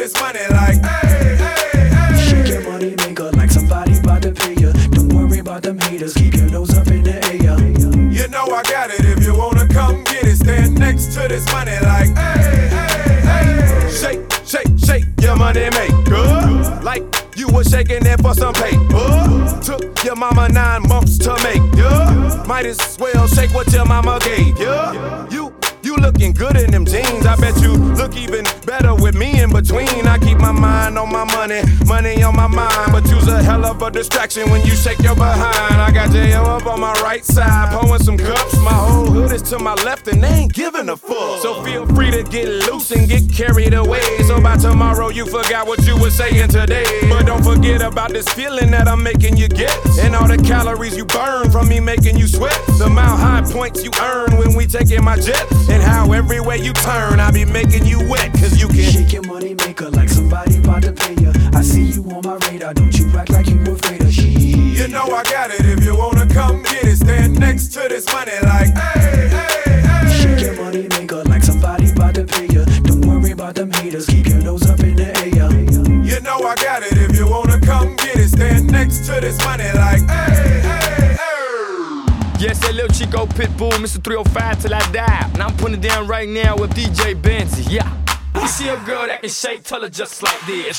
this money like, hey, hey, hey. Shake your money maker like somebody about to pay you. Don't worry about them haters, keep your nose up in the air. You know I got it, if you wanna come get it, stand next to this money like, hey, hey, hey. Shake, shake, shake your money maker, like you was shaking it for some paper. Took your mama 9 months to make ya. Might as well shake what your mama gave ya. You looking good in them jeans. I bet you look even better with me in between. I keep my mind on my money, money on my mind. But you's a hell of a distraction when you shake your behind. I got JM up on my right side, pouring some cups. My whole hood is to my left and they ain't giving a fuck. So feel free to get loose and get carried away. So by tomorrow you forgot what you were saying today. But don't forget about this feeling that I'm making you get, and all the calories you burn from me making you sweat. The mile high points you earn when we taking my jet, and how everywhere you turn I be making you wet. Cause you can shake your money maker like somebody about to pay you. I see you on my radar, don't you act like you afraid of shit. You know I got it, if you wanna come get it, stand next to this money like, hey, hey, hey. Shake your money maker like somebody about to pay you. Don't worry about them haters, keep your nose up in the air. You know I got it, if you wanna come get it, stand next to this money like, hey, hey, hey. Yes, that Lil Chico Pitbull, Mr. 305 till I die. And I'm putting it down right now with DJ Benzi, yeah. You see a girl that can shake, tell her just like this.